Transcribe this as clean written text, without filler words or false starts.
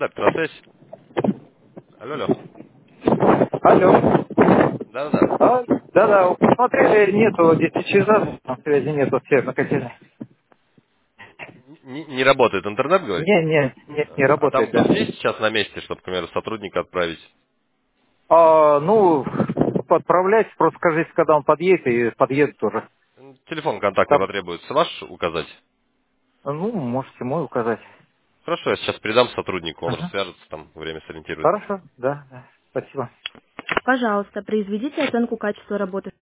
Да, Петр, связь. Алло, алло. Алло. Да-да-да. Да-да, посмотрели, нету 10 часов, там связи нету в Северно-Котельной. Не работает интернет, говорите? Не А работает, там да. кто-то есть сейчас на месте, чтобы, к примеру, сотрудника отправить? Ну, отправляйте, просто скажите, когда он подъедет, и подъедет тоже. Телефон контактный Там, потребуется ваш указать? ну, можете мой указать. Хорошо, я сейчас передам сотруднику, он Ага. свяжется, там время сориентирует. Хорошо, да, да. Спасибо. Пожалуйста, произведите оценку качества работы